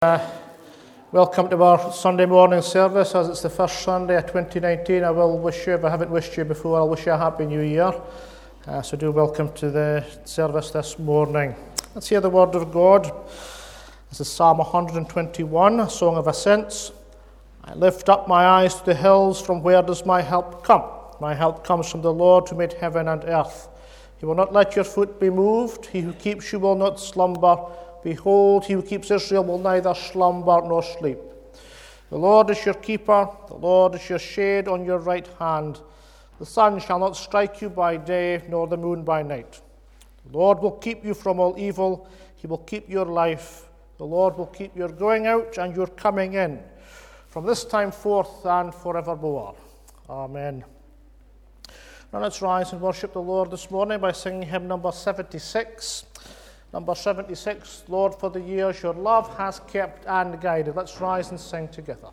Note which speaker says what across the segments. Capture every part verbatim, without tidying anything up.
Speaker 1: Uh, welcome to our Sunday morning service. As it's the first Sunday of twenty nineteen, I will wish you, if I haven't wished you before, I'll wish you a Happy New Year. Uh, so do welcome to the service this morning. Let's hear the word of God. This is Psalm one twenty-one, a song of ascents. I lift up my eyes to the hills, from where does my help come? My help comes from the Lord who made heaven and earth. He will not let your foot be moved. He who keeps you will not slumber. Behold, he who keeps Israel will neither slumber nor sleep. The Lord is your keeper, the Lord is your shade on your right hand. The sun shall not strike you by day, nor the moon by night. The Lord will keep you from all evil, he will keep your life. The Lord will keep your going out and your coming in, from this time forth and forevermore. Amen. Now let's rise and worship the Lord this morning by singing hymn number seventy-six. Number seventy-six, Lord, for the years your love has kept and guided. Let's rise and sing together.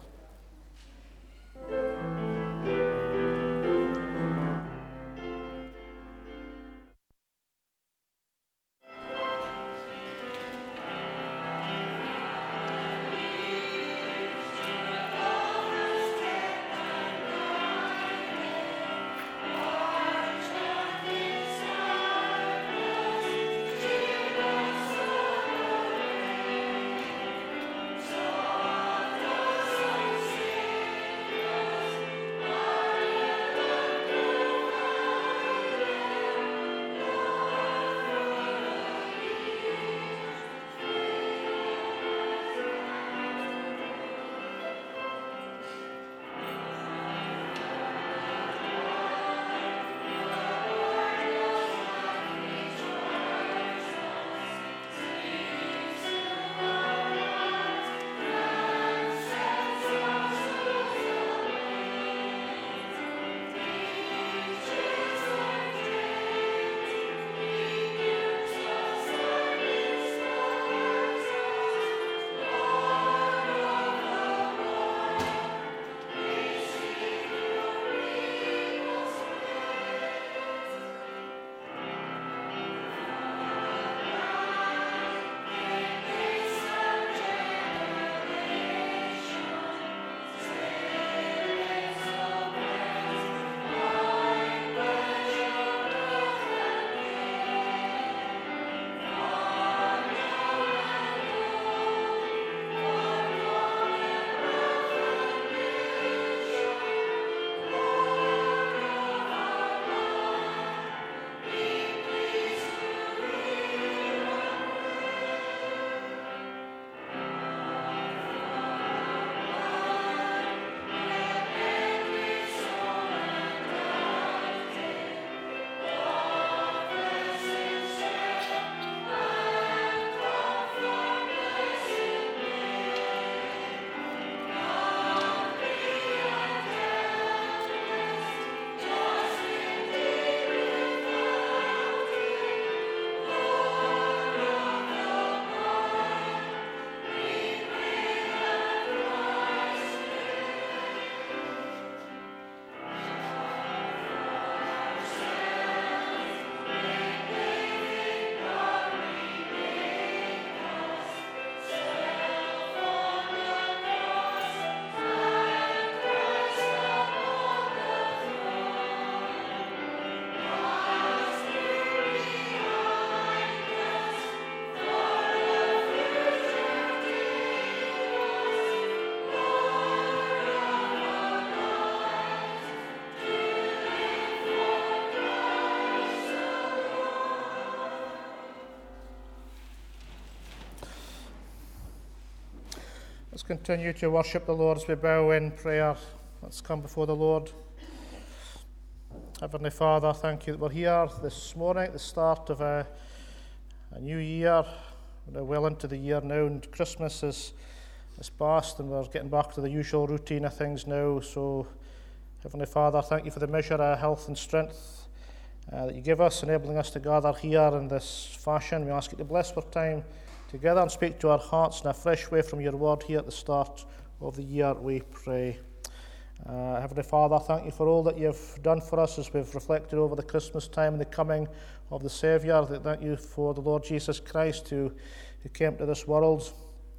Speaker 1: Let's continue to worship the Lord as we bow in prayer. Let's come before the Lord. Heavenly Father, thank you that we're here this morning at the start of a, a new year. We're well into the year now, and Christmas is, is past, and we're getting back to the usual routine of things now. So, Heavenly Father, thank you for the measure of health and strength uh, that you give us, enabling us to gather here in this fashion. We ask you to bless our time together and speak to our hearts in a fresh way from your word here at the start of the year, we pray. Uh, Heavenly Father, thank you for all that you've done for us as we've reflected over the Christmas time and the coming of the Saviour. Thank you for the Lord Jesus Christ who, who came to this world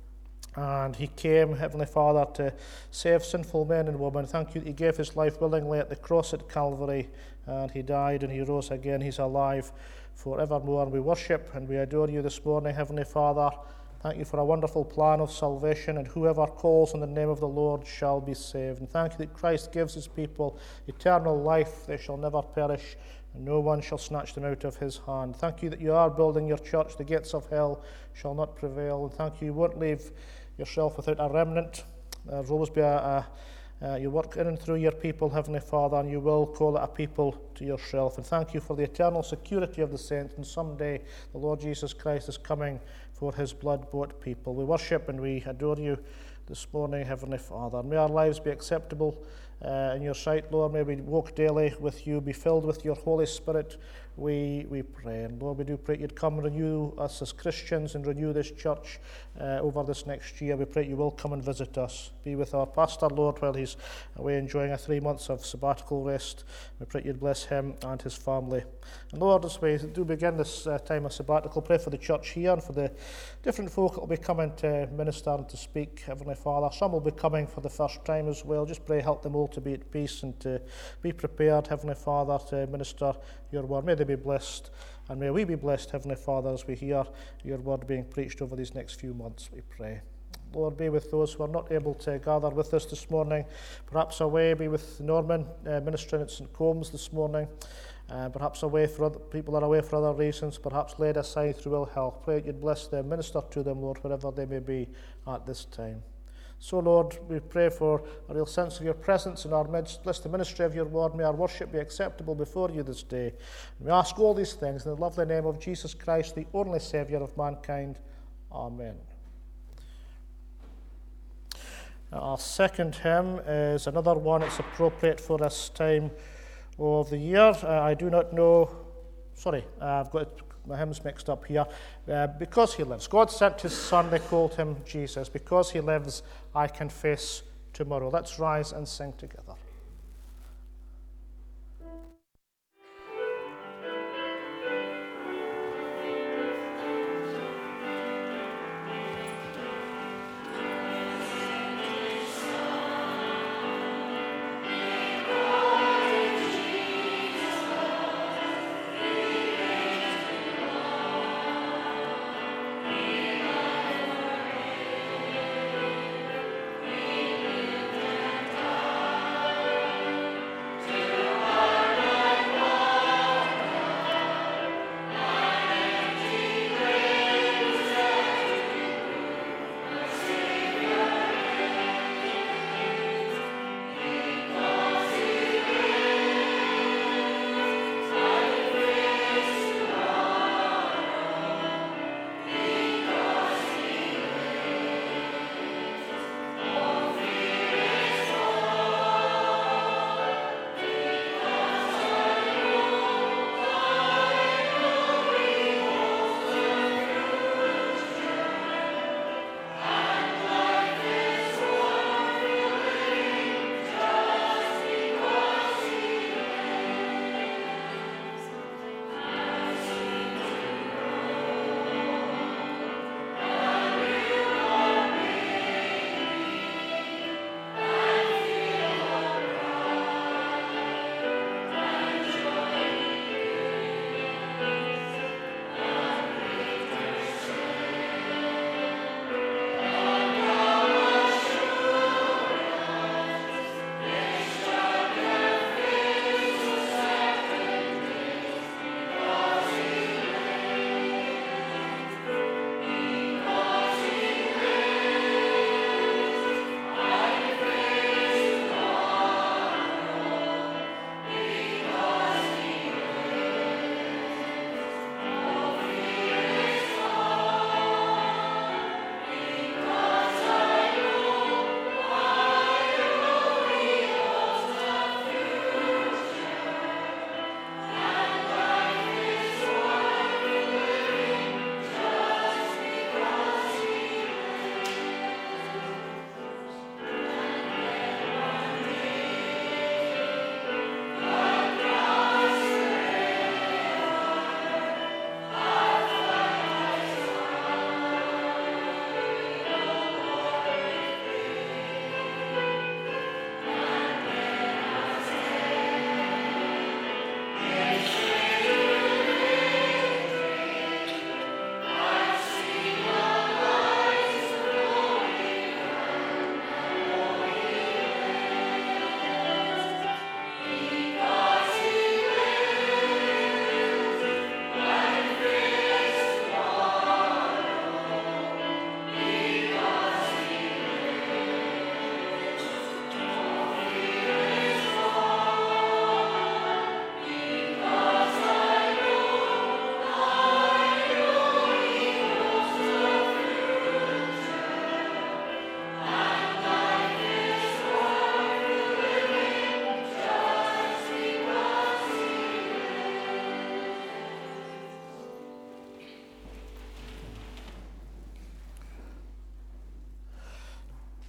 Speaker 1: And he came, Heavenly Father, to save sinful men and women. Thank you that he gave his life willingly at the cross at Calvary, and he died and he rose again. He's alive forevermore. And we worship and we adore you this morning, Heavenly Father. Thank you for a wonderful plan of salvation, and whoever calls on the name of the Lord shall be saved. And thank you that Christ gives his people eternal life. They shall never perish, and no one shall snatch them out of his hand. Thank you that you are building your church. The gates of hell shall not prevail. And thank you, you won't leave yourself without a remnant. There's always be a, a uh, you work in and through your people, Heavenly Father, and you will call it a people to yourself. And thank you for the eternal security of the saints. And someday the Lord Jesus Christ is coming for his blood-bought people. We worship and we adore you this morning, Heavenly Father. May our lives be acceptable uh, in your sight, Lord. May we walk daily with you, be filled with your Holy Spirit, we we pray. And Lord, we do pray you'd come and renew us as Christians and renew this church uh, over this next year. We pray you will come and visit us. Be with our pastor, Lord, while he's away enjoying a three months of sabbatical rest. We pray you'd bless him and his family. And Lord, as we do begin this uh, time of sabbatical, pray for the church here and for the different folk that will be coming to minister and to speak, Heavenly Father. Some will be coming for the first time as well. Just pray help them all to be at peace and to be prepared, Heavenly Father, to minister your word. May they be blessed, and may we be blessed, Heavenly Father, as we hear your word being preached over these next few months, we pray. Lord, be with those who are not able to gather with us this morning, perhaps away. Be with Norman uh, ministering at St Combs this morning, uh, perhaps away for other people are away for other reasons, perhaps laid aside through ill health. Pray that you'd bless them, minister to them, Lord, wherever they may be at this time. So, Lord, we pray for a real sense of your presence in our midst. Bless the ministry of your word. May our worship be acceptable before you this day. And we ask all these things in the lovely name of Jesus Christ, the only Saviour of mankind. Amen. Our second hymn is another one. It's appropriate for this time of the year. Uh, I do not know, sorry, uh, I've got my hymns mixed up here. Uh, because he lives. God sent his son, they called him Jesus. Because he lives, I can face tomorrow. Let's rise and sing together.
Speaker 2: Amen.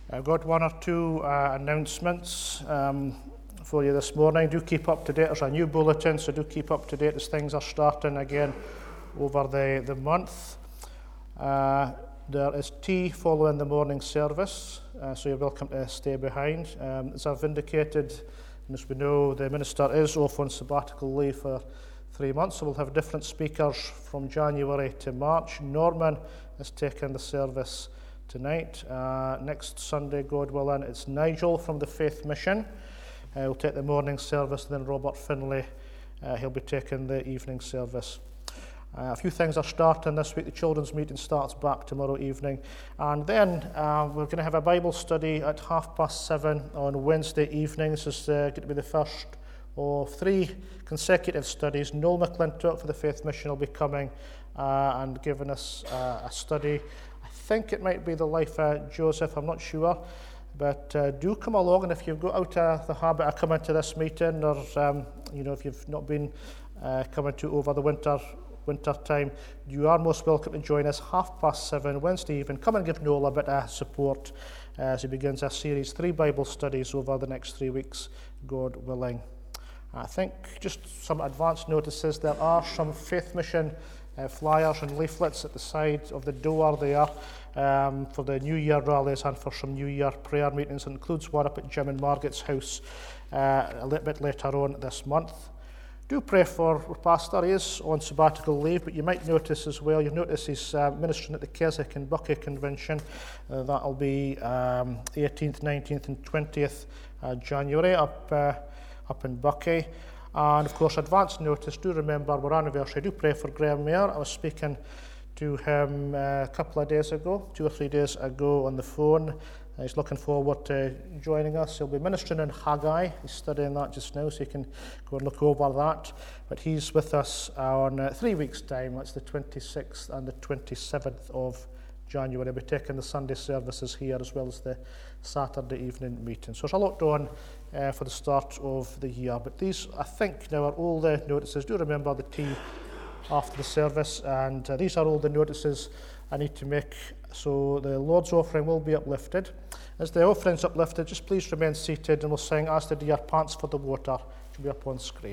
Speaker 1: I've got one or two uh, announcements um, for you this morning. Do keep up to date. There's a new bulletin, so do keep up to date as things are starting again over the, the month. Uh, there is tea following the morning service, uh, so you're welcome to stay behind. Um, as I've indicated, and as we know, the Minister is off on sabbatical leave for three months, so we'll have different speakers from January to March. Norman is taking the service tonight. Uh, next Sunday, God willing, it's Nigel from the Faith Mission. Uh, we'll take the morning service, then Robert Finlay, uh, he'll be taking the evening service. Uh, a few things are starting this week. The children's meeting starts back tomorrow evening. And then uh, we're going to have a Bible study at half past seven on Wednesday evening. This is uh, going to be the first of three consecutive studies. Noel McClintock for the Faith Mission will be coming uh, and giving us uh, a study. I think it might be the life of Joseph, I'm not sure. But uh, do come along, and if you've got out of the habit of coming to this meeting, or um, you know, if you've not been uh, coming to over the winter winter time, you are most welcome to join us half past seven Wednesday evening. Come and give Noel a bit of support uh, as he begins a series, three Bible studies over the next three weeks, God willing. I think just some advance notices. There are some Faith Mission uh, flyers and leaflets at the side of the door there um, for the New Year rallies and for some New Year prayer meetings. It includes one up at Jim and Margaret's house uh, a little bit later on this month. Do pray for our pastor. He is on sabbatical leave, but you might notice as well, you'll notice he's uh, ministering at the Keswick and Buckie Convention. Uh, that'll be um, eighteenth, nineteenth and twentieth uh, January up, uh, up in Buckie. And of course, advance notice, do remember our anniversary. Do pray for Graham Mayer. I was speaking to him uh, a couple of days ago, two or three days ago on the phone. Uh, he's looking forward to joining us. He'll be ministering in Haggai. He's studying that just now, so you can go and look over that. But he's with us on uh, three weeks' time. That's the twenty-sixth and the twenty-seventh of January. We'll be taking the Sunday services here as well as the Saturday evening meeting. So there's a lot going on uh, for the start of the year. But these, I think, now are all the notices. Do remember the tea after the service, and uh, these are all the notices I need to make. So the Lord's offering will be uplifted. As the offering's uplifted, just please remain seated, and we'll sing As the Deer Pants for the Water, which will be up on screen.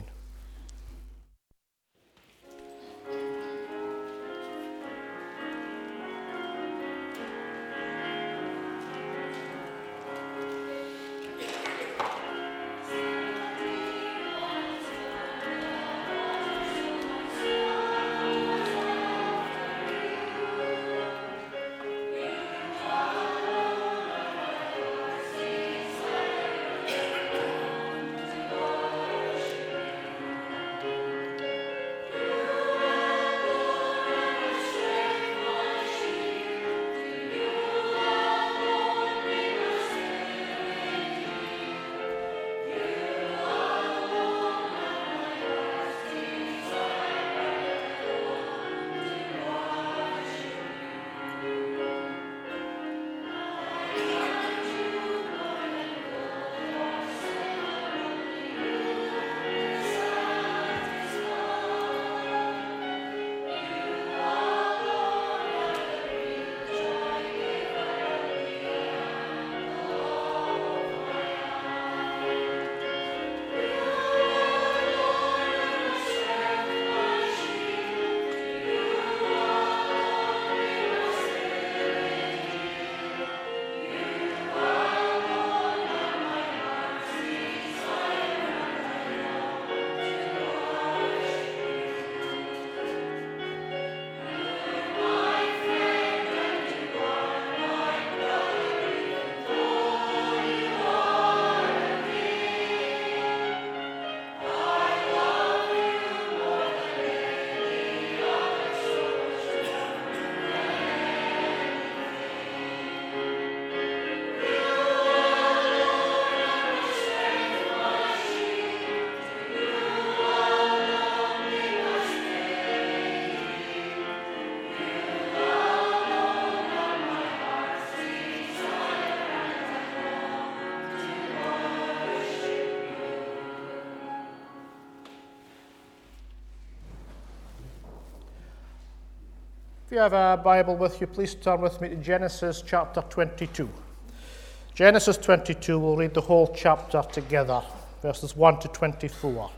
Speaker 1: If you have a Bible with you, please turn with me to Genesis chapter twenty-two. Genesis twenty-two, we'll read the whole chapter together, verses one to twenty-four.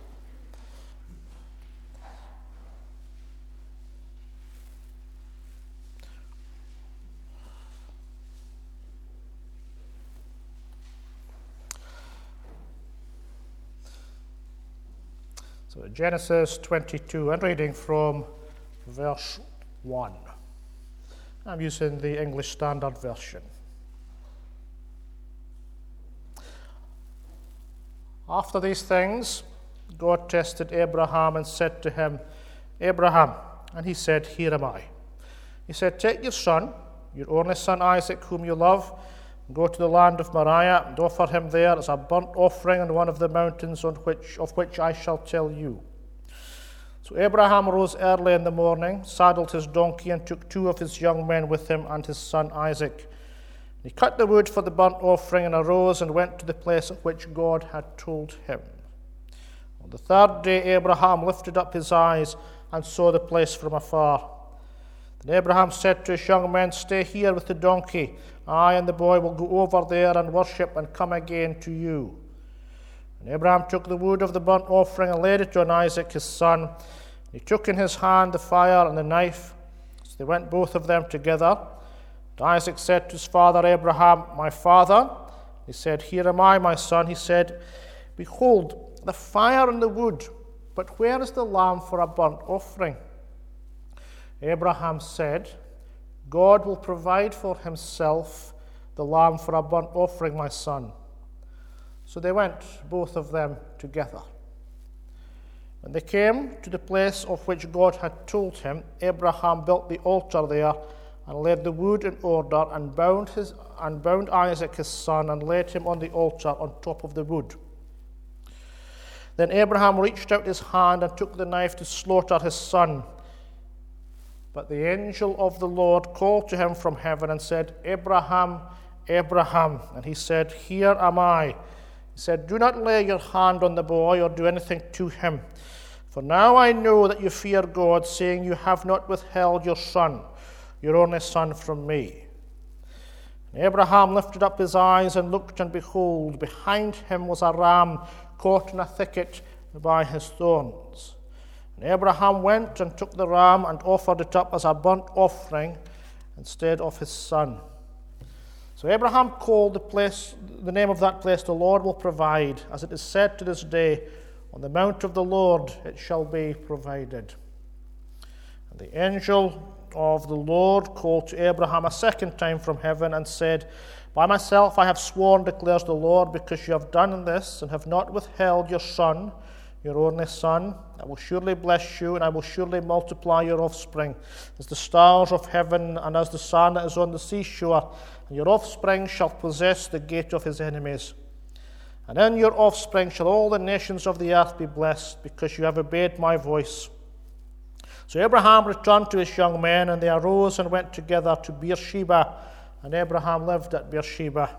Speaker 1: So Genesis twenty-two, and reading from verse one. I'm using the English Standard Version. After these things, God tested Abraham and said to him, Abraham, and he said, Here am I. He said, Take your son, your only son Isaac, whom you love, and go to the land of Moriah and offer him there as a burnt offering on one of the mountains on which, of which I shall tell you. So Abraham rose early in the morning, saddled his donkey, and took two of his young men with him and his son Isaac. He cut the wood for the burnt offering and arose and went to the place of which God had told him. On the third day Abraham lifted up his eyes and saw the place from afar. Then Abraham said to his young men, Stay here with the donkey. I and the boy will go over there and worship and come again to you. And Abraham took the wood of the burnt offering and laid it on Isaac his son. He took in his hand the fire and the knife. So they went both of them together. And Isaac said to his father Abraham, My father. He said, Here am I, my son. He said, Behold, the fire and the wood, but where is the lamb for a burnt offering? Abraham said, God will provide for himself the lamb for a burnt offering, my son. So they went, both of them, together. When they came to the place of which God had told him, Abraham built the altar there and laid the wood in order and bound, his, and bound Isaac his son and laid him on the altar on top of the wood. Then Abraham reached out his hand and took the knife to slaughter his son. But the angel of the Lord called to him from heaven and said, Abraham, Abraham. And he said, Here am I. He said, Do not lay your hand on the boy or do anything to him. For now I know that you fear God, saying, You have not withheld your son, your only son, from me. And Abraham lifted up his eyes and looked, and behold, behind him was a ram caught in a thicket by his thorns. And Abraham went and took the ram and offered it up as a burnt offering instead of his son. So Abraham called the place, the name of that place, The Lord will provide, as it is said to this day, On the mount of the Lord it shall be provided. And the angel of the Lord called to Abraham a second time from heaven and said, By myself I have sworn, declares the Lord, because you have done this and have not withheld your son, your only son. I will surely bless you, and I will surely multiply your offspring as the stars of heaven and as the sand that is on the seashore. And your offspring shall possess the gate of his enemies. And in your offspring shall all the nations of the earth be blessed, because you have obeyed my voice. So Abraham returned to his young men, and they arose and went together to Beersheba, and Abraham lived at Beersheba.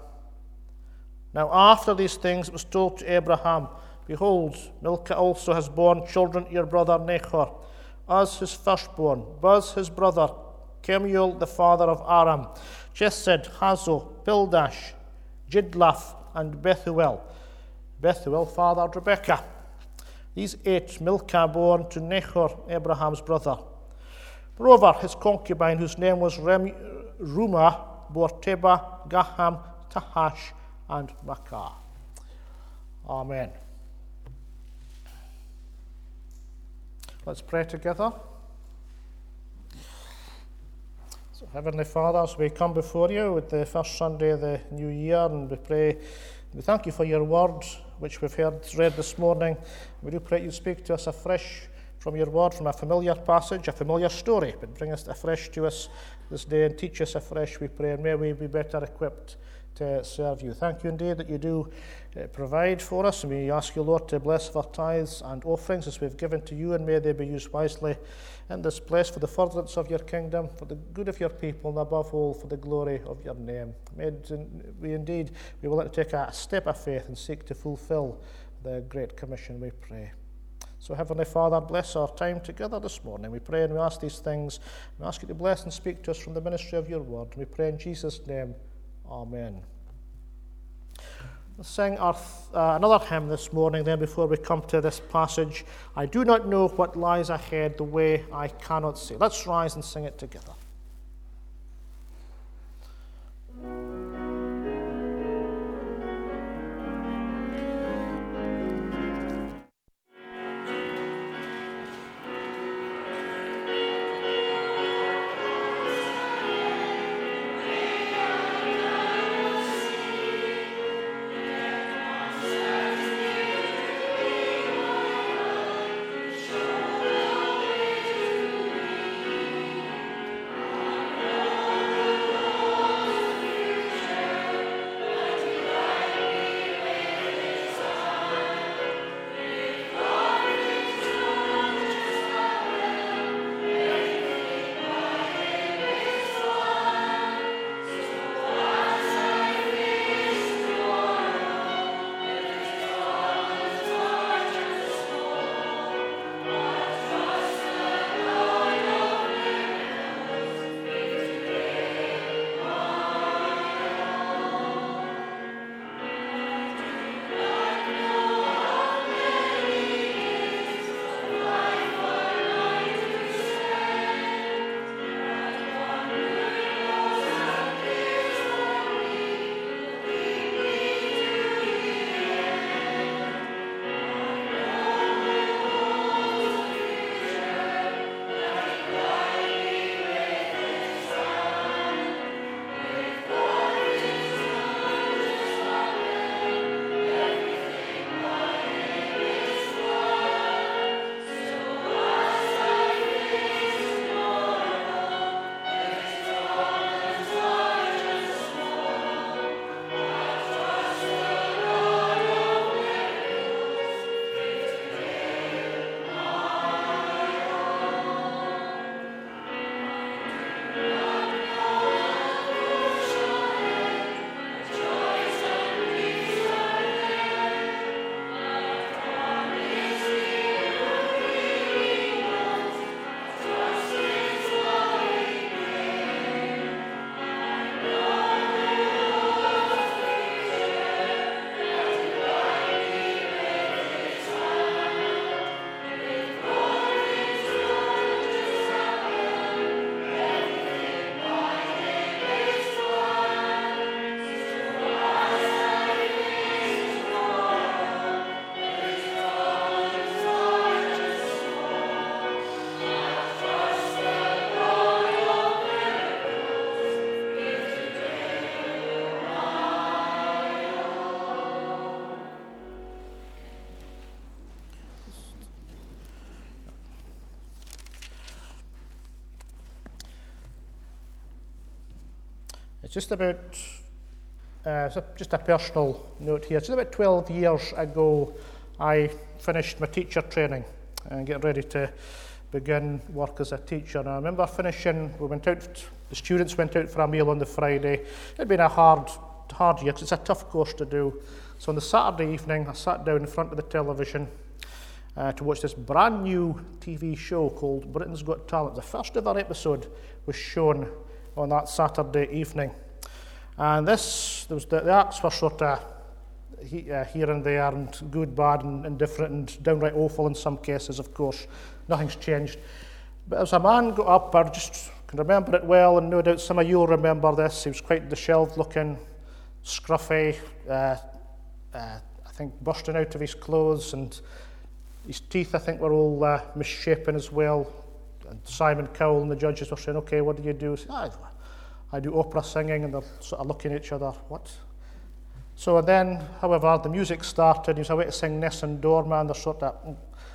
Speaker 1: Now after these things it was told to Abraham, Behold, Milcah also has borne children to your brother Nahor, Uz his firstborn, Buz his brother, Kemuel the father of Aram, Chesed, Hazo, Pildash, Jidlaph, and Bethuel. Bethuel fathered Rebekah. These eight Milcah born to Nahor, Abraham's brother. Moreover, his concubine, whose name was Rem- Rumah, bore Teba, Gaham, Tahash, and Makah. Amen. Let's pray together. So, Heavenly Father, as we come before you with the first Sunday of the new year, and we pray, we thank you for your word, which we've heard read this morning. We do pray you speak to us afresh from your word, from a familiar passage, a familiar story, but bring us afresh to us this day and teach us afresh, we pray, and may we be better equipped to serve you. Thank you indeed that you do uh, provide for us, and we ask you, Lord, to bless our tithes and offerings as we've given to you, and may they be used wisely in this place for the furtherance of your kingdom, for the good of your people, and above all for the glory of your name. May we indeed be willing to take a step of faith and seek to fulfill the Great Commission, we pray. So, Heavenly Father, bless our time together this morning. We pray and we ask these things. We ask you to bless and speak to us from the ministry of your word. We pray in Jesus' name. Amen. sing our th- uh, another hymn this morning then before we come to this passage. I do not know what lies ahead, the way I cannot see. Let's rise and sing it together. It's just about, uh, it's a, just a personal note here. Just about twelve years ago, I finished my teacher training and getting ready to begin work as a teacher. And I remember finishing, we went out, the students went out for a meal on the Friday. It had been a hard, hard year because it's a tough course to do. So on the Saturday evening, I sat down in front of the television uh, to watch this brand new T V show called Britain's Got Talent. The first ever episode was shown on that Saturday evening. And this, there was the, the acts were sort of he, uh, here and there, and good, bad, and indifferent, and downright awful in some cases, of course. Nothing's changed. But as a man got up, I just can remember it well, and no doubt some of you will remember this. He was quite dishevelled looking, scruffy, uh, uh, I think bursting out of his clothes, and his teeth, I think, were all uh, misshapen as well. And Simon Cowell and the judges were saying, okay, what do you do? He said, I, I do opera singing, and they're sort of looking at each other, what? So then, however, the music started, he was away to sing Nessun Dorma, and they're sort of,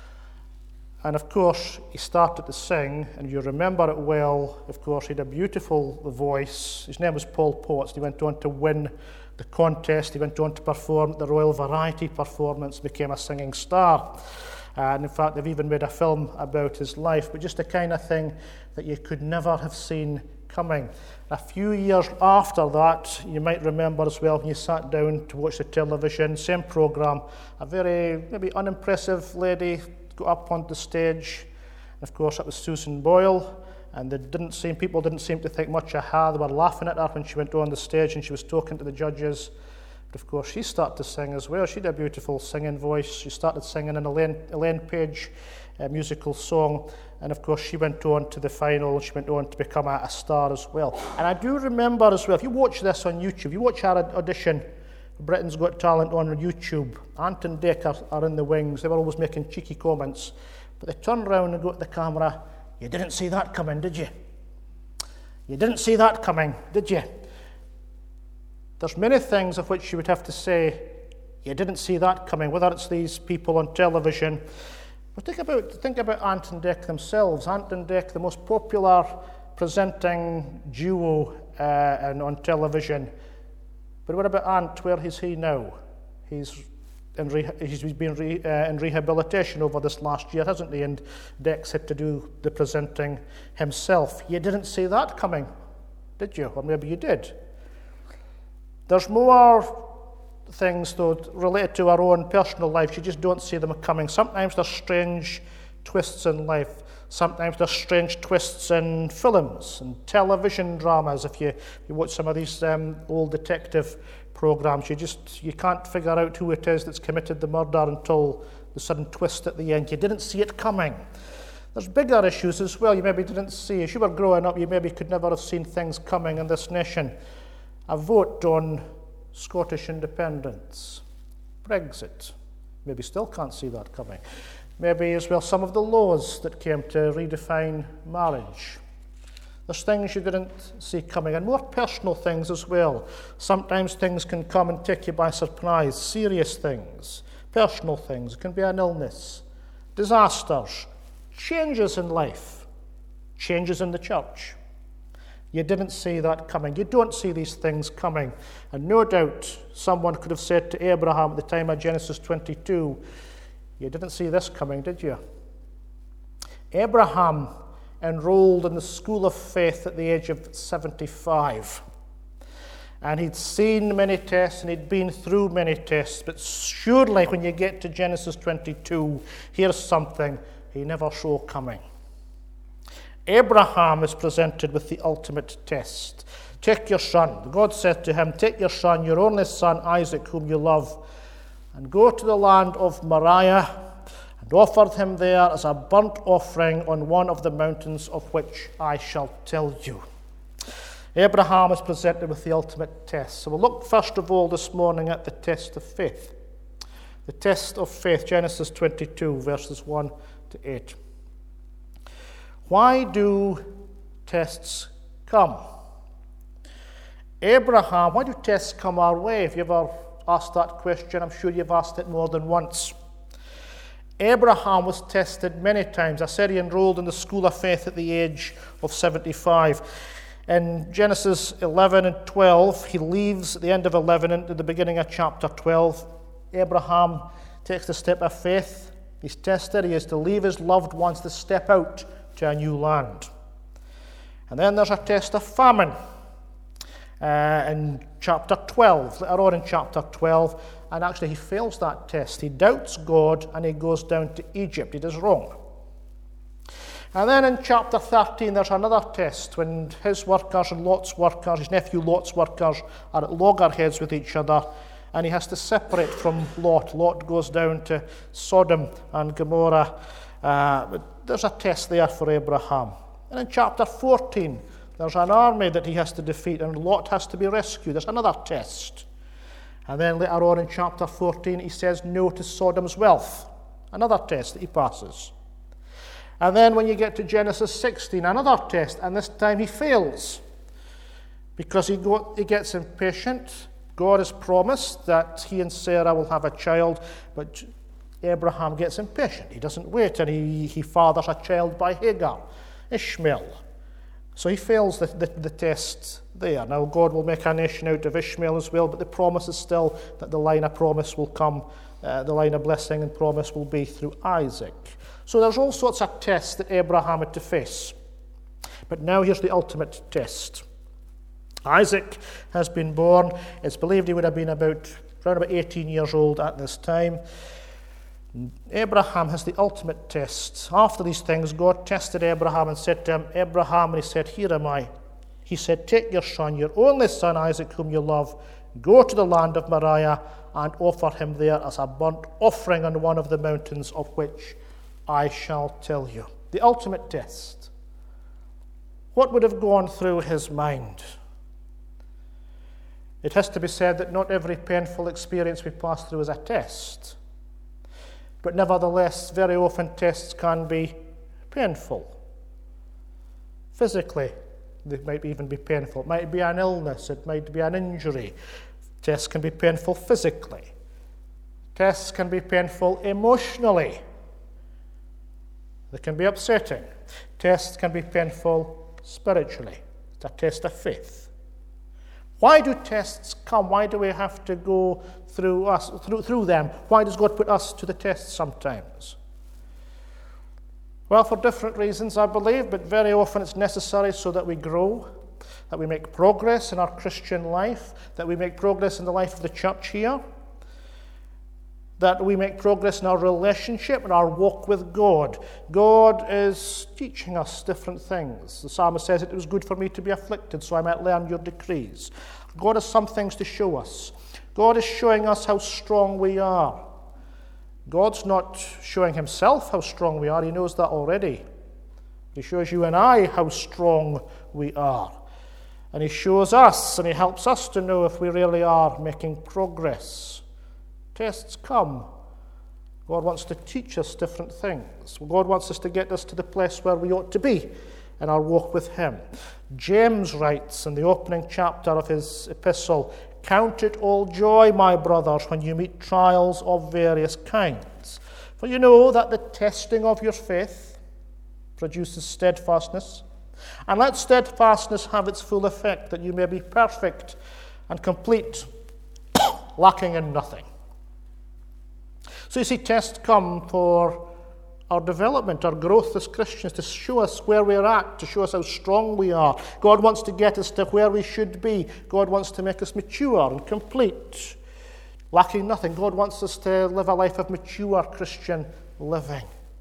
Speaker 1: and of course, he started to sing, and you remember it well, of course, he had a beautiful voice. His name was Paul Potts. He went on to win the contest, he went on to perform at the Royal Variety Performance, became a singing star. Uh, and in fact, they've even made a film about his life, but just the kind of thing that you could never have seen coming. A few years after that, you might remember as well, when you sat down to watch the television, same programme, a very maybe unimpressive lady got up on the stage. And of course, that was Susan Boyle, and they didn't seem, people didn't seem to think much of her. They were laughing at her when she went on the stage and she was talking to the judges. But of course, she started to sing as well. She had a beautiful singing voice. She started singing an Elaine, Elaine Page uh, musical song. And, of course, she went on to the final. She went on to become a, a star as well. And I do remember as well, if you watch this on YouTube, you watch our audition, Britain's Got Talent on YouTube, Ant and Dec are, are in the wings. They were always making cheeky comments. But they turned around and go to the camera, "You didn't see that coming, did you? You didn't see that coming, did you?" There's many things of which you would have to say, "You didn't see that coming," whether it's these people on television. But think about, think about Ant and Dec themselves. Ant and Dec, the most popular presenting duo uh, and on television. But what about Ant? Where is he now? He's in re- he's been re- uh, in rehabilitation over this last year, hasn't he? And Dec's had to do the presenting himself. You didn't see that coming, did you? Or maybe you did. There's more things, though, related to our own personal lives. You just don't see them coming. Sometimes there's strange twists in life. Sometimes there's strange twists in films and television dramas. If you, you watch some of these um, old detective programs, you just you can't figure out who it is that's committed the murder until the sudden twist at the end. You didn't see it coming. There's bigger issues as well. You maybe didn't see. As you were growing up, you maybe could never have seen things coming in this nation. A vote on Scottish independence, Brexit. Maybe still can't see that coming. Maybe as well some of the laws that came to redefine marriage. There's things you didn't see coming, and more personal things as well. Sometimes things can come and take you by surprise. Serious things, personal things. It can be an illness, disasters, changes in life, changes in the church. You didn't see that coming. You don't see these things coming. And no doubt someone could have said to Abraham at the time of Genesis twenty-two, "You didn't see this coming, did you?" Abraham enrolled in the school of faith at the age of seventy-five. And he'd seen many tests and he'd been through many tests. But surely when you get to Genesis twenty-two, here's something he never saw coming. Abraham is presented with the ultimate test. Take your son. God said to him, "Take your son, your only son, Isaac, whom you love, and go to the land of Moriah, and offer him there as a burnt offering on one of the mountains of which I shall tell you." Abraham is presented with the ultimate test. So we'll look first of all this morning at the test of faith. The test of faith, Genesis twenty-two, verses one to eight. Why do tests come? Abraham, why do tests come our way? If you ever asked that question, I'm sure you've asked it more than once. Abraham was tested many times. I said he enrolled in the school of faith at the age of seventy-five. In Genesis eleven and twelve, he leaves at the end of eleven into the beginning of chapter twelve. Abraham takes the step of faith. He's tested. He is to leave his loved ones to step out to a new land. And then there's a test of famine uh, in chapter twelve, later on in chapter twelve, and actually he fails that test. He doubts God and he goes down to Egypt. He does wrong. And then in chapter thirteen, there's another test when his workers and Lot's workers, his nephew Lot's workers, are at loggerheads with each other, and he has to separate from Lot. Lot goes down to Sodom and Gomorrah. Uh, but there's a test there for Abraham. And in chapter fourteen, there's an army that he has to defeat, and Lot has to be rescued. There's another test. And then later on in chapter fourteen, he says no to Sodom's wealth. Another test that he passes. And then when you get to Genesis sixteen, another test, and this time he fails. Because he, go, he gets impatient. God has promised that he and Sarah will have a child, but Abraham gets impatient. He doesn't wait, and he, he fathers a child by Hagar, Ishmael. So he fails the, the, the test there. Now God will make a nation out of Ishmael as well, but the promise is still that the line of promise will come, uh, the line of blessing and promise will be through Isaac. So there's all sorts of tests that Abraham had to face. But now here's the ultimate test. Isaac has been born. It's believed he would have been about around about eighteen years old at this time. Abraham has the ultimate test. After these things, God tested Abraham and said to him, Abraham, and he said, here am I. He said, take your son, your only son Isaac, whom you love, Go to the land of Moriah and offer him there as a burnt offering on one of the mountains of which I shall tell you. The ultimate test. What would have gone through his mind? It has to be said that not every painful experience we pass through is a test. But nevertheless, very often tests can be painful. Physically, they might even be painful. It might be an illness. It might be an injury. Tests can be painful physically. Tests can be painful emotionally. They can be upsetting. Tests can be painful spiritually. It's a test of faith. Why do tests come? Why do we have to go through us through, through them? Why does God put us to the test sometimes? Well, for different reasons, I believe, but very often it's necessary so that we grow, that we make progress in our Christian life, that we make progress in the life of the church here, that we make progress in our relationship and our walk with God. God is teaching us different things. The psalmist says, it was good for me to be afflicted, so I might learn your decrees. God has some things to show us. God is showing us how strong we are. God's not showing himself how strong we are. He knows that already. He shows you and I how strong we are. And he shows us, and he helps us to know if we really are making progress. Tests come. God wants to teach us different things. God wants us to get us to the place where we ought to be in our walk with him. James writes in the opening chapter of his epistle, count it all joy, my brothers, when you meet trials of various kinds. For you know that the testing of your faith produces steadfastness. And let steadfastness have its full effect, that you may be perfect and complete, lacking in nothing. So you see, tests come for our development, our growth as Christians, to show us where we're at, to show us how strong we are. God wants to get us to where we should be. God wants to make us mature and complete, lacking nothing. God wants us to live a life of mature Christian living.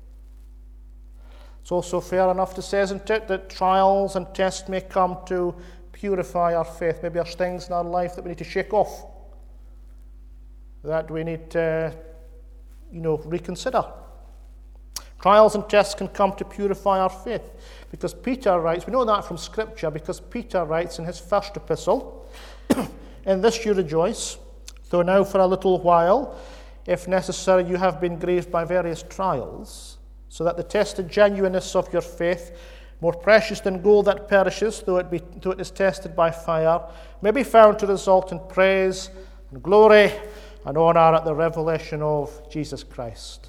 Speaker 1: It's also fair enough to say, isn't it, that trials and tests may come to purify our faith. Maybe there's things in our life that we need to shake off, that we need to, you know, reconsider. Trials and tests can come to purify our faith, because Peter writes, we know that from Scripture, because Peter writes in his first epistle, in this you rejoice, though now for a little while, if necessary, you have been grieved by various trials, so that the tested genuineness of your faith, more precious than gold that perishes, though it, be, though it is tested by fire, may be found to result in praise and glory and honor at the revelation of Jesus Christ.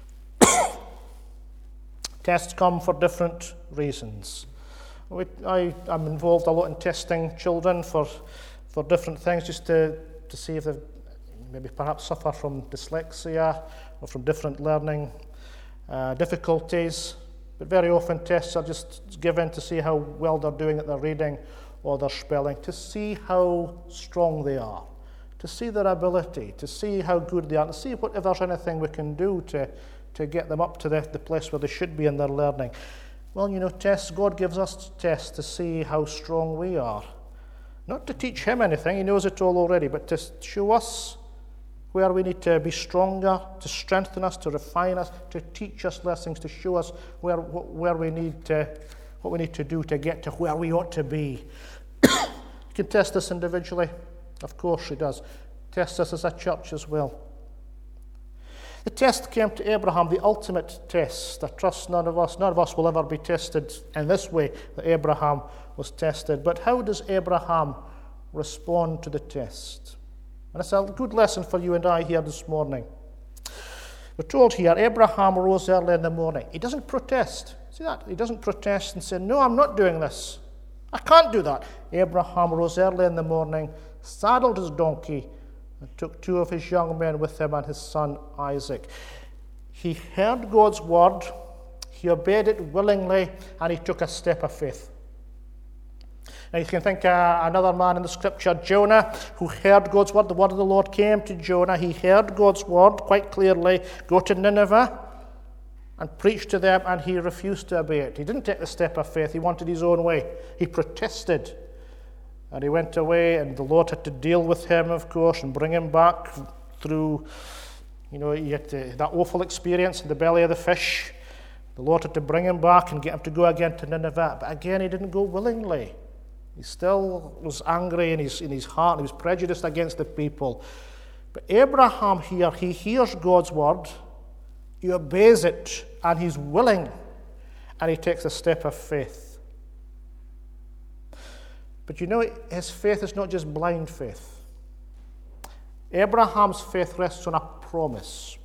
Speaker 1: Tests come for different reasons. We, I, I'm involved a lot in testing children for, for different things, just to, to see if they maybe perhaps suffer from dyslexia or from different learning uh, difficulties. But very often tests are just given to see how well they're doing at their reading or their spelling, to see how strong they are, to see their ability, to see how good they are, to see what, if there's anything we can do to to get them up to the, the place where they should be in their learning. Well, you know, tests, God gives us tests to see how strong we are. Not to teach him anything, he knows it all already, but to show us where we need to be stronger, to strengthen us, to refine us, to teach us lessons, to show us where where we need to, what we need to do to get to where we ought to be. He can test us individually, of course he does. Test us as a church as well. The test came to Abraham, the ultimate test. I trust none of us, none of us will ever be tested in this way that Abraham was tested. But how does Abraham respond to the test? And it's a good lesson for you and I here this morning. We're told here, Abraham rose early in the morning. He doesn't protest. See that? He doesn't protest and say, no, I'm not doing this. I can't do that. Abraham rose early in the morning, saddled his donkey, and took two of his young men with him and his son Isaac. He heard God's word, he obeyed it willingly, and he took a step of faith. Now you can think uh, another man in the scripture, Jonah, who heard God's word. The word of the Lord came to Jonah. He heard God's word quite clearly. Go to Nineveh and preach to them, and he refused to obey it. He didn't take the step of faith. He wanted his own way. He protested. And he went away, and the Lord had to deal with him, of course, and bring him back through, you know, he had to, that awful experience in the belly of the fish. The Lord had to bring him back and get him to go again to Nineveh. But again, he didn't go willingly. He still was angry in his, in his heart. He was prejudiced against the people. But Abraham here, he hears God's word, he obeys it, and he's willing, and he takes a step of faith. But you know, his faith is not just blind faith. Abraham's faith rests on a promise.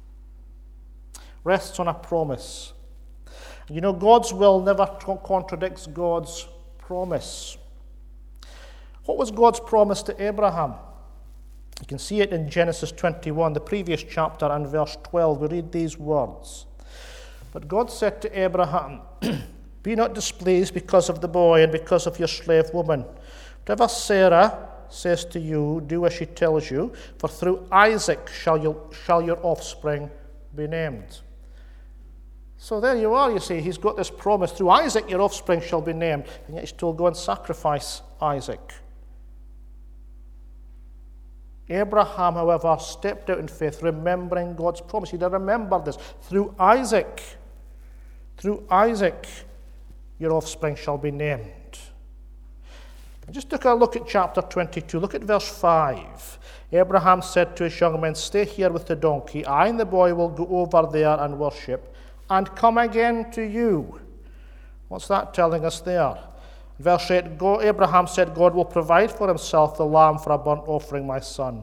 Speaker 1: Rests on a promise. You know, God's will never contradicts God's promise. What was God's promise to Abraham? You can see it in Genesis twenty-one, the previous chapter, and verse twelve. We read these words. But God said to Abraham, "Be not displeased because of the boy and because of your slave woman. Whatever Sarah says to you, do as she tells you, for through Isaac shall, you, shall your offspring be named." So there you are, you see, he's got this promise. Through Isaac your offspring shall be named. And yet he's told, go and sacrifice Isaac. Abraham, however, stepped out in faith, remembering God's promise. He did remember this. Through Isaac, through Isaac, your offspring shall be named. And just took a look at chapter twenty-two. Look at verse five. Abraham said to his young men, "Stay here with the donkey. I and the boy will go over there and worship, and come again to you." What's that telling us there? Verse eight, Abraham said, "God will provide for himself the lamb for a burnt offering, my son."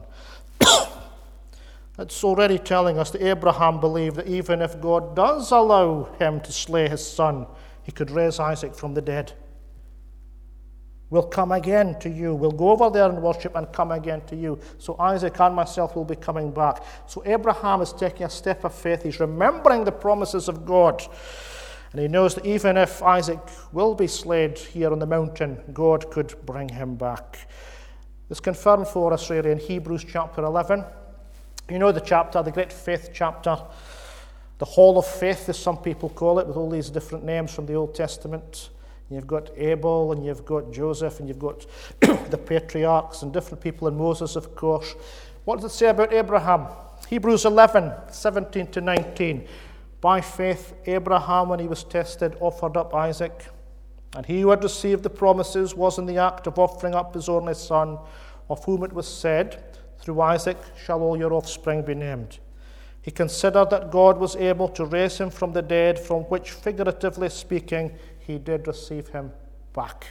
Speaker 1: It's already telling us that Abraham believed that even if God does allow him to slay his son, he could raise Isaac from the dead. "We'll come again to you. We'll go over there and worship and come again to you." So Isaac and myself will be coming back. So Abraham is taking a step of faith. He's remembering the promises of God. And he knows that even if Isaac will be slain here on the mountain, God could bring him back. It's confirmed for us really in Hebrews chapter eleven. You know the chapter, the great faith chapter, the Hall of Faith, as some people call it, with all these different names from the Old Testament. You've got Abel, and you've got Joseph, and you've got the patriarchs, and different people, and Moses, of course. What does it say about Abraham? Hebrews eleven, seventeen to nineteen. By faith, Abraham, when he was tested, offered up Isaac. And he who had received the promises was in the act of offering up his only son, of whom it was said, "Through Isaac shall all your offspring be named." He considered that God was able to raise him from the dead, from which, figuratively speaking, he did receive him back.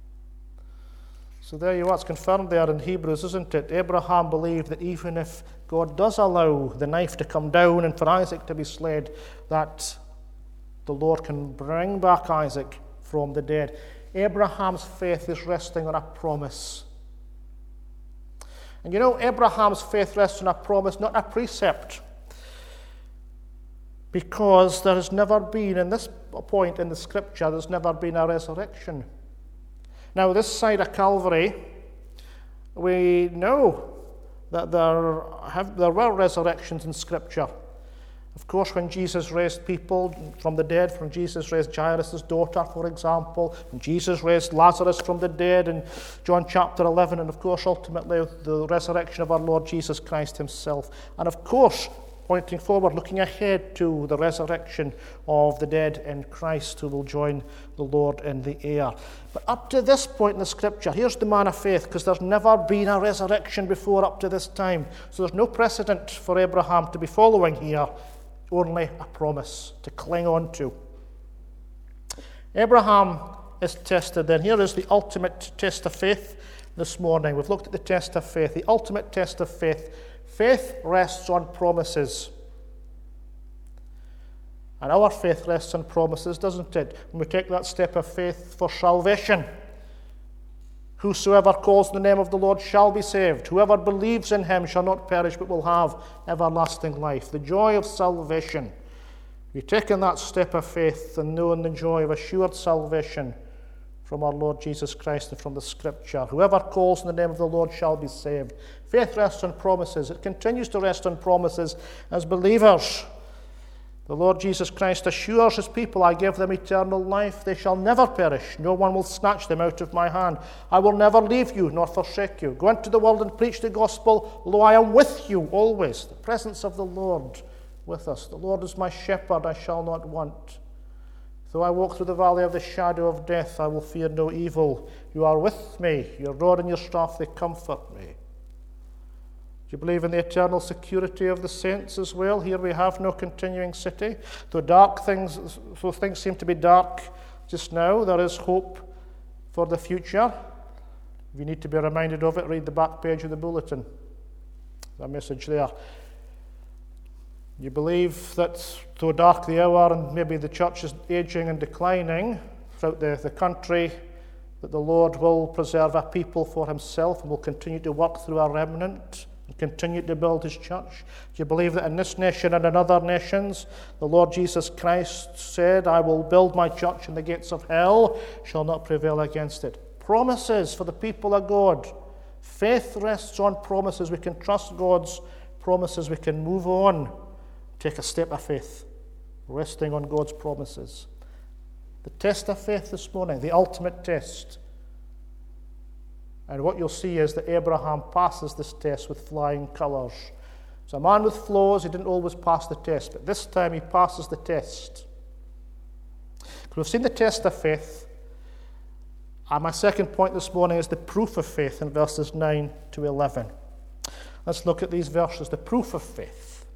Speaker 1: So there you are, it's confirmed there in Hebrews, isn't it? Abraham believed that even if God does allow the knife to come down and for Isaac to be slain, that the Lord can bring back Isaac from the dead. Abraham's faith is resting on a promise. And you know, Abraham's faith rests on a promise, not a precept. Because there has never been, in this point in the scripture, there's never been a resurrection. Now, this side of Calvary, we know that there, have, there were resurrections in Scripture. Of course, when Jesus raised people from the dead, when Jesus raised Jairus' daughter, for example, when Jesus raised Lazarus from the dead in John chapter eleven, and of course, ultimately, the resurrection of our Lord Jesus Christ himself. And of course, pointing forward, looking ahead to the resurrection of the dead in Christ who will join the Lord in the air. But up to this point in the scripture, here's the man of faith, because there's never been a resurrection before up to this time. So there's no precedent for Abraham to be following here, only a promise to cling on to. Abraham is tested then. Here is the ultimate test of faith this morning. We've looked at the test of faith, the ultimate test of faith. Faith rests on promises. And our faith rests on promises, doesn't it? When we take that step of faith for salvation. Whosoever calls the name of the Lord shall be saved. Whoever believes in him shall not perish but will have everlasting life. The joy of salvation. We've taken that step of faith and known the joy of assured salvation from our Lord Jesus Christ and from the Scripture. Whoever calls in the name of the Lord shall be saved. Faith rests on promises. It continues to rest on promises as believers. The Lord Jesus Christ assures his people, I give them eternal life. They shall never perish. No one will snatch them out of my hand. I will never leave you nor forsake you. Go into the world and preach the gospel. Lo, I am with you always. The presence of the Lord with us. The Lord is my shepherd, I shall not want. Though I walk through the valley of the shadow of death, I will fear no evil. You are with me. Your rod and your staff, they comfort me. Do you believe in the eternal security of the saints as well? Here we have no continuing city. Though dark things, though things seem to be dark just now, there is hope for the future. If you need to be reminded of it, read the back page of the bulletin. There's a message there. You believe that though dark the hour and maybe the church is aging and declining throughout the, the country, that the Lord will preserve a people for himself and will continue to work through a remnant and continue to build his church? Do you believe that in this nation and in other nations, the Lord Jesus Christ said, I will build my church and the gates of hell shall not prevail against it? Promises for the people of God. Faith rests on promises. We can trust God's promises. We can move on, take a step of faith, resting on God's promises. The test of faith this morning, the ultimate test. And what you'll see is that Abraham passes this test with flying colours. He's a man with flaws. He didn't always pass the test, but this time he passes the test. We've seen the test of faith. And my second point this morning is the proof of faith in verses nine to eleven. Let's look at these verses, the proof of faith.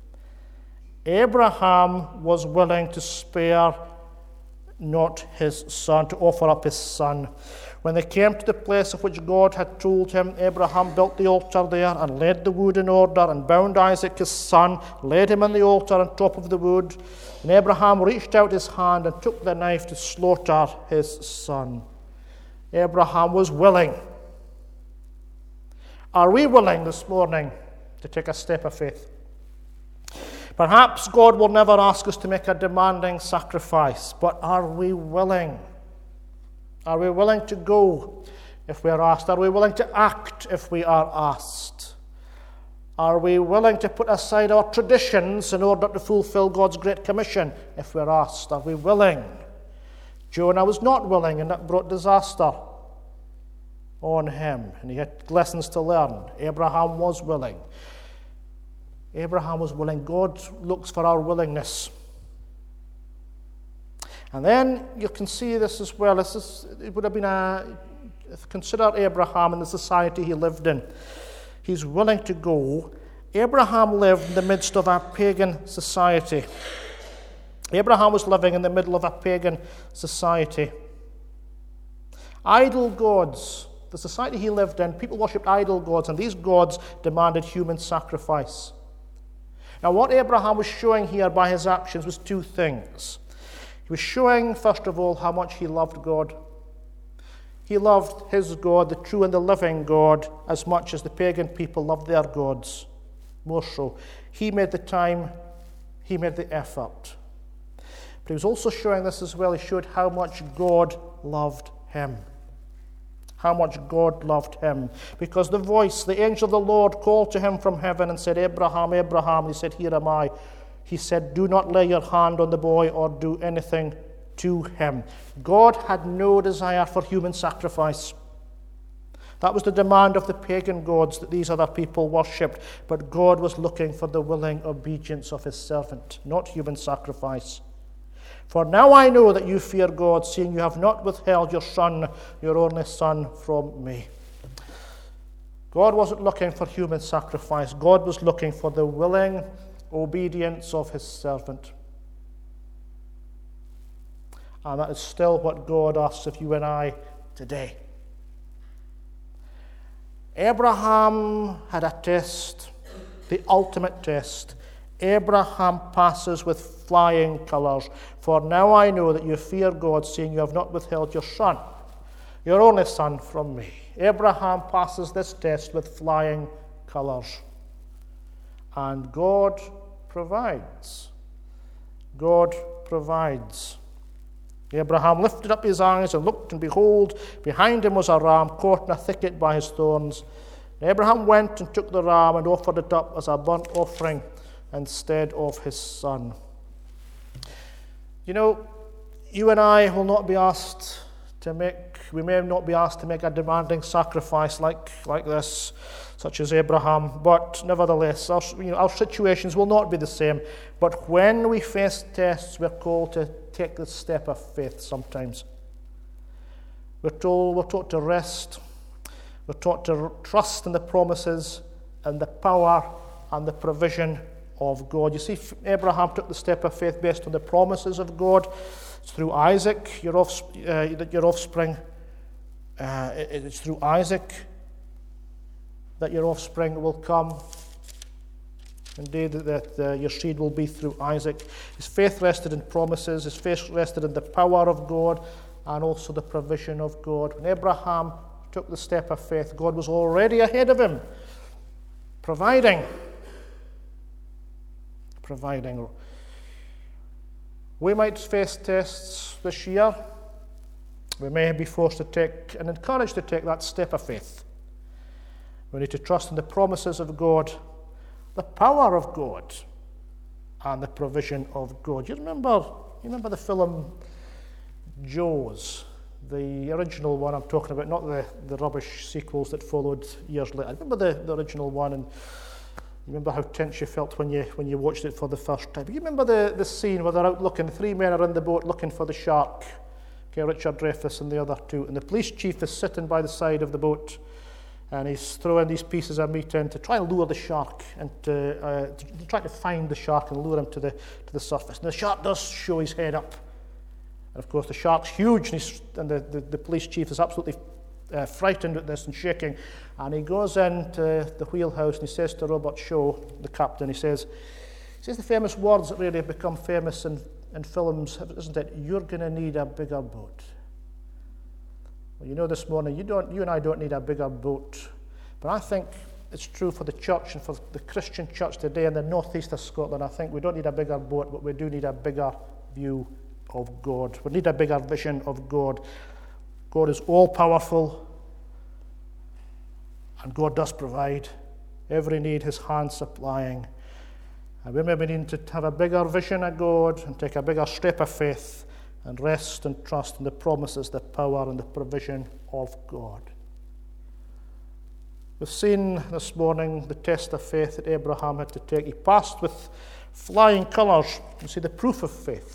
Speaker 1: Abraham was willing to spare not his son, to offer up his son. When they came to the place of which God had told him, Abraham built the altar there and laid the wood in order and bound Isaac his son, laid him on the altar on top of the wood. And Abraham reached out his hand and took the knife to slaughter his son. Abraham was willing. Are we willing this morning to take a step of faith? Perhaps God will never ask us to make a demanding sacrifice, but are we willing? Are we willing to go if we are asked? Are we willing to act if we are asked? Are we willing to put aside our traditions in order to fulfill God's great commission if we're asked? Are we willing? Jonah was not willing, and that brought disaster on him, and he had lessons to learn. Abraham was willing. Abraham was willing. God looks for our willingness. And then you can see this as well. This is, it would have been a, consider Abraham and the society he lived in. He's willing to go. Abraham lived in the midst of a pagan society. Abraham was living in the middle of a pagan society. Idol gods. The society he lived in, people worshipped idol gods, and these gods demanded human sacrifice. Now, what Abraham was showing here by his actions was two things. He was showing, first of all, how much he loved God. He loved his God, the true and the living God, as much as the pagan people loved their gods, more so. He made the time, he made the effort. But he was also showing this as well. He showed how much God loved him. How much God loved him. Because the voice, the angel of the Lord, called to him from heaven and said, Abraham, Abraham. He said, here am I. He said, do not lay your hand on the boy or do anything to him. God had no desire for human sacrifice. That was the demand of the pagan gods that these other people worshipped. But God was looking for the willing obedience of his servant, not human sacrifice. For now I know that you fear God, seeing you have not withheld your son, your only son, from me. God wasn't looking for human sacrifice. God was looking for the willing obedience of his servant. And that is still what God asks of you and I today. Abraham had a test, the ultimate test. Abraham passes with flying colours. For now I know that you fear God, seeing you have not withheld your son, your only son, from me. Abraham passes this test with flying colours. And God provides. God provides. Abraham lifted up his eyes and looked, and behold, behind him was a ram caught in a thicket by his thorns. And Abraham went and took the ram and offered it up as a burnt offering instead of his son. You know, you and I will not be asked to make, we may not be asked to make a demanding sacrifice like, like this, such as Abraham, but nevertheless, our, you know, our situations will not be the same. But when we face tests, we're called to take the step of faith sometimes. We're told, we're taught to rest, we're taught to trust in the promises and the power and the provision of God. You see, Abraham took the step of faith based on the promises of God. It's through Isaac, your, off, uh, your offspring. Uh, it's through Isaac that your offspring will come. Indeed, that uh, your seed will be through Isaac. His faith rested in promises. His faith rested in the power of God and also the provision of God. When Abraham took the step of faith, God was already ahead of him, providing. Providing. We might face tests this year. We may be forced to take and encouraged to take that step of faith. We need to trust in the promises of God, the power of God, and the provision of God. You remember, you remember the film Jaws, the original one I'm talking about, not the, the rubbish sequels that followed years later. I remember the, the original one, and you remember how tense you felt when you when you watched it for the first time. You remember the, the scene where they're out looking, the three men are in the boat looking for the shark, okay, Richard Dreyfuss and the other two, and the police chief is sitting by the side of the boat, and he's throwing these pieces of meat in to try and lure the shark, and to, uh, to try to find the shark and lure him to the to the surface. And the shark does show his head up. And of course, the shark's huge, and, he's, and the, the, the police chief is absolutely uh, frightened at this and shaking. And he goes into the wheelhouse and he says to Robert Shaw, the captain, he says, he says the famous words that really have become famous in, in films, isn't it? You're going to need a bigger boat. Well, you know, this morning, you don't, you and I don't need a bigger boat. But I think it's true for the church and for the Christian church today in the northeast of Scotland. I think we don't need a bigger boat, but we do need a bigger view of God. We need a bigger vision of God. God is all-powerful, and God does provide every need his hand supplying. And we maybe need to have a bigger vision of God and take a bigger step of faith and rest and trust in the promises, the power, and the provision of God. We've seen this morning the test of faith that Abraham had to take. He passed with flying colours. You see the proof of faith.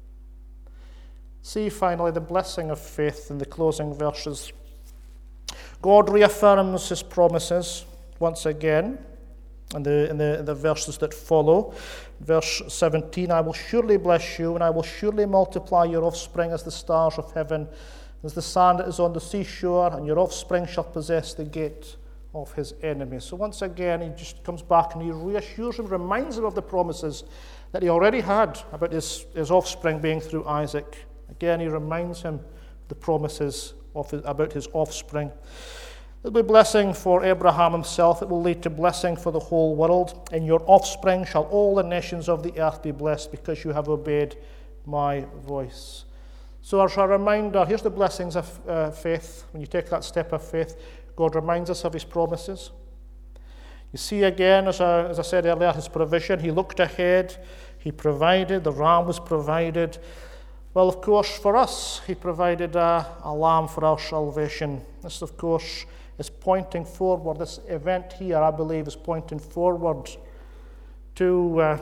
Speaker 1: See finally the blessing of faith in the closing verses. God reaffirms his promises once again in the, in the, in the verses that follow. Verse seventeen, I will surely bless you, and I will surely multiply your offspring as the stars of heaven, as the sand that is on the seashore, and your offspring shall possess the gate of his enemies. So once again, he just comes back and he reassures him, reminds him of the promises that he already had about his, his offspring being through Isaac. Again, he reminds him of the promises of his, about his offspring. It will be blessing for Abraham himself. It will lead to blessing for the whole world. In your offspring shall all the nations of the earth be blessed, because you have obeyed my voice. So as a reminder, here's the blessings of uh, faith. When you take that step of faith, God reminds us of his promises. You see again, as I, as I said earlier, his provision. He looked ahead. He provided. The ram was provided. Well, of course, for us, he provided a, a lamb for our salvation. This, of course, is pointing forward. This event here, I believe, is pointing forward to, uh,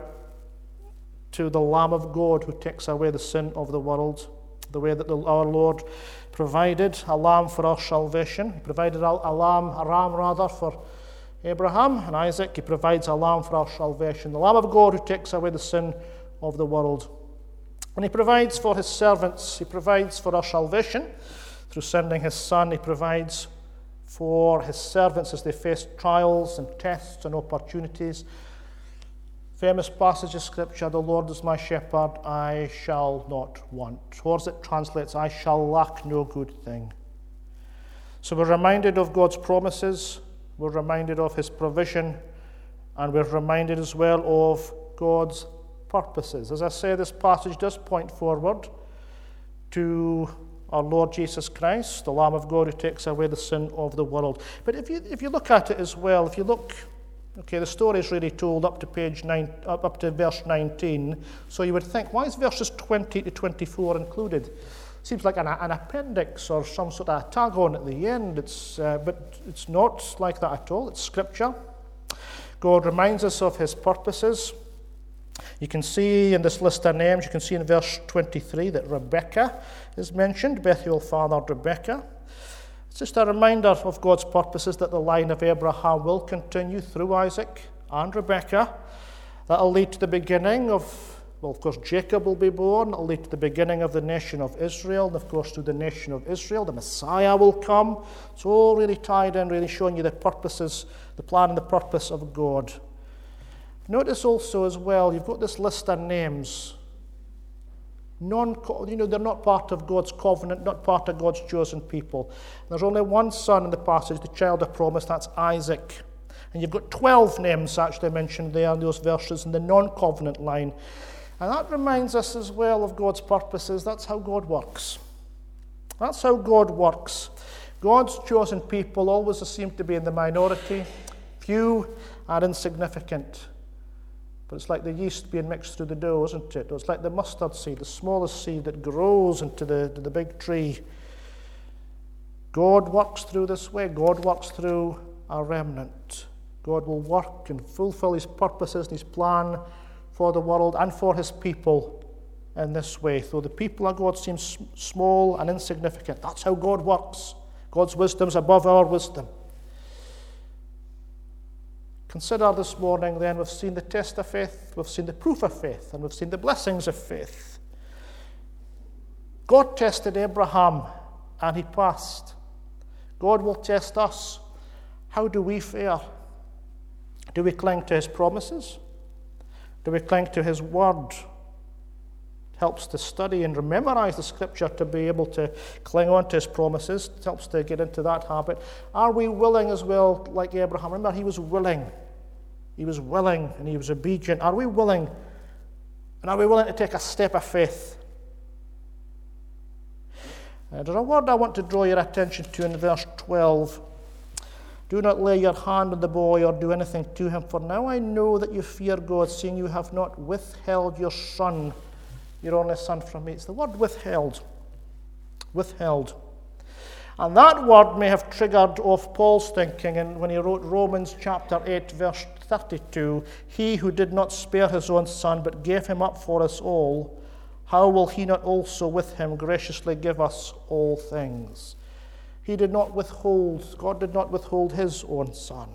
Speaker 1: to the Lamb of God who takes away the sin of the world. The way that the, our Lord provided a lamb for our salvation. He provided a, a lamb, a ram rather, for Abraham and Isaac. He provides a lamb for our salvation. The Lamb of God who takes away the sin of the world. And he provides for his servants. He provides for our salvation through sending his Son. He provides for his servants as they face trials and tests and opportunities. Famous passage of Scripture, the Lord is my shepherd, I shall not want. Or as it translates, I shall lack no good thing. So we're reminded of God's promises, we're reminded of his provision, and we're reminded as well of God's purposes. As I say, this passage does point forward to our Lord Jesus Christ, the Lamb of God who takes away the sin of the world. But if you if you look at it as well, if you look Okay, the story is really told up to page nine, up, up to verse nineteen. So you would think, why is verses twenty to twenty-four included? Seems like an, an appendix or some sort of tag on at the end. It's, uh, but it's not like that at all. It's Scripture. God reminds us of his purposes. You can see in this list of names, you can see in verse twenty-three that Rebekah is mentioned, Bethuel fathered Rebekah. It's just a reminder of God's purposes that the line of Abraham will continue through Isaac and Rebekah. That'll lead to the beginning of, well, of course, Jacob will be born. It'll lead to the beginning of the nation of Israel. And, of course, through the nation of Israel, the Messiah will come. It's all really tied in, really showing you the purposes, the plan and the purpose of God. Notice also as well, you've got this list of names. Non, you know, they're not part of God's covenant, not part of God's chosen people. There's only one son in the passage, the child of promise, that's Isaac. And you've got twelve names actually mentioned there in those verses in the non-covenant line. And that reminds us as well of God's purposes. That's how God works. That's how God works. God's chosen people always seem to be in the minority, few and insignificant. But it's like the yeast being mixed through the dough, isn't it? It's like the mustard seed, the smallest seed that grows into the, to the big tree. God works through this way. God works through a remnant. God will work and fulfill his purposes and his plan for the world and for his people in this way. Though the people of God seem small and insignificant, that's how God works. God's wisdom is above our wisdom. Consider this morning then, we've seen the test of faith, we've seen the proof of faith, and we've seen the blessings of faith. God tested Abraham, and he passed. God will test us. How do we fare? Do we cling to his promises? Do we cling to his word? It helps to study and memorize the Scripture to be able to cling on to his promises. It helps to get into that habit. Are we willing as well, like Abraham? Remember, he was willing. He was willing and he was obedient. Are we willing? And are we willing to take a step of faith? Uh, there's a word I want to draw your attention to in verse twelve. Do not lay your hand on the boy or do anything to him, for now I know that you fear God, seeing you have not withheld your son, your only son, from me. It's the word withheld. Withheld. And that word may have triggered off Paul's thinking and when he wrote Romans chapter eight, verse thirty-two, he who did not spare his own son, but gave him up for us all, how will he not also with him graciously give us all things? He did not withhold, God did not withhold his own son.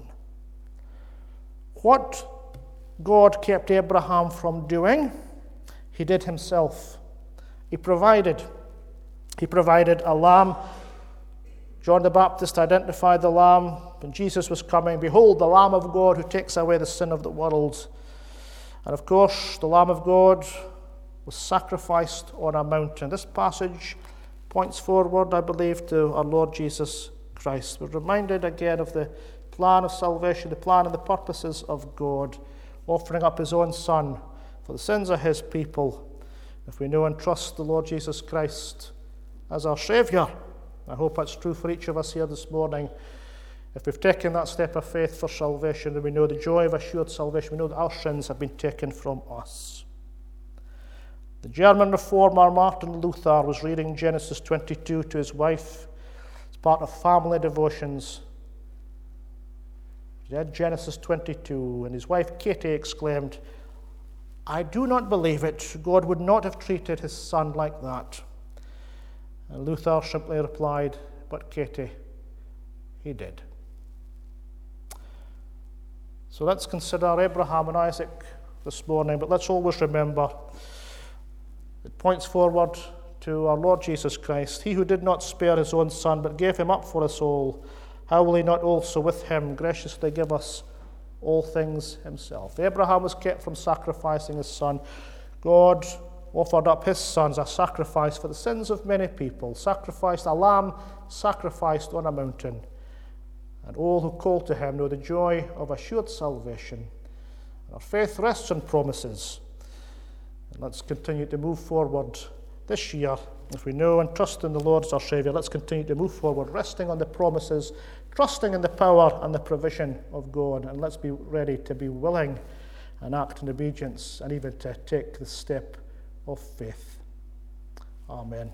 Speaker 1: What God kept Abraham from doing, he did himself. He provided. He provided a lamb. John the Baptist identified the lamb when Jesus was coming. Behold, the Lamb of God who takes away the sin of the world. And of course, the Lamb of God was sacrificed on a mountain. This passage points forward, I believe, to our Lord Jesus Christ. We're reminded again of the plan of salvation, the plan and the purposes of God, offering up his own Son for the sins of his people. If we know and trust the Lord Jesus Christ as our Saviour, I hope that's true for each of us here this morning. If we've taken that step of faith for salvation, then we know the joy of assured salvation. We know that our sins have been taken from us. The German reformer Martin Luther was reading Genesis twenty-two to his wife. It's part of family devotions. He read Genesis twenty-two, and his wife Katie exclaimed, "I do not believe it. God would not have treated his son like that." And Luther simply replied, "But Katie, he did." So let's consider Abraham and Isaac this morning, but let's always remember it points forward to our Lord Jesus Christ. He who did not spare his own son, but gave him up for us all, how will he not also with him graciously give us all things himself? Abraham was kept from sacrificing his son. God offered up his son as a sacrifice for the sins of many people, sacrificed a lamb, sacrificed on a mountain. And all who call to him know the joy of assured salvation. Our faith rests on promises. And let's continue to move forward this year If we know and trust in the Lord as our Saviour, let's continue to move forward, resting on the promises, trusting in the power and the provision of God, and let's be ready to be willing and act in obedience and even to take the step of faith. Amen.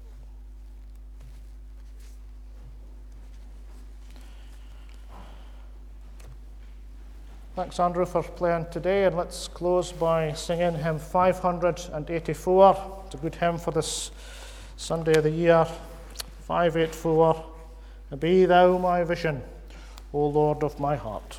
Speaker 1: Thanks, Andrew, for playing today, and let's close by singing hymn five hundred eighty-four. It's a good hymn for this Sunday of the year. five eighty-four. Be thou my vision, O Lord of my heart.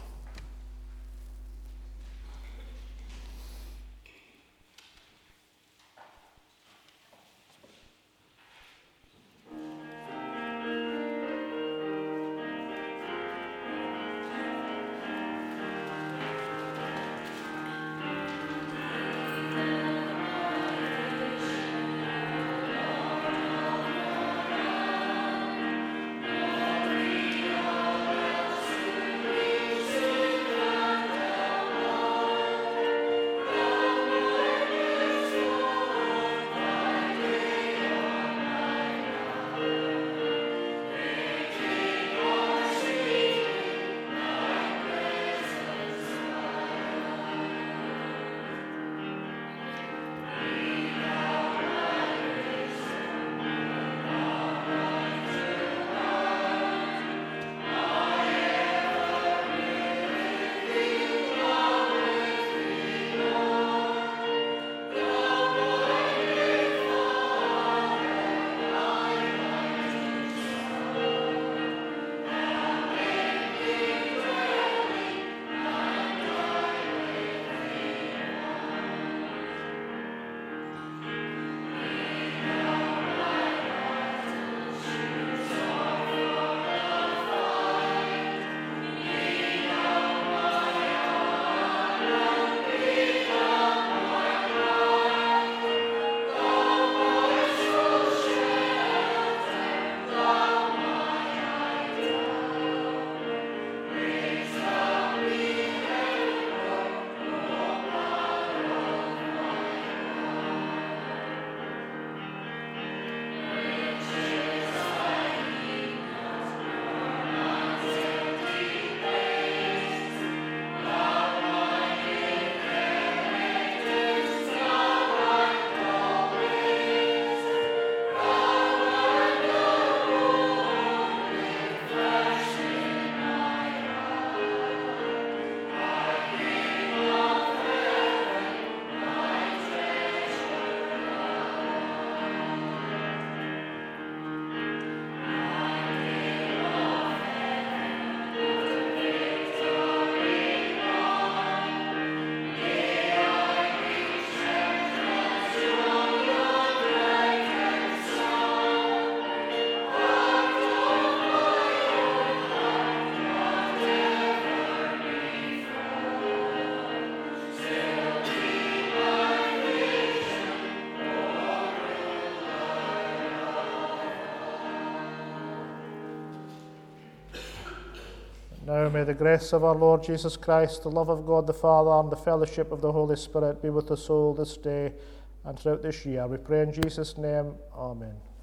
Speaker 1: Now may the grace of our Lord Jesus Christ, the love of God the Father, and the fellowship of the Holy Spirit be with us all this day and throughout this year. We pray in Jesus' name. Amen.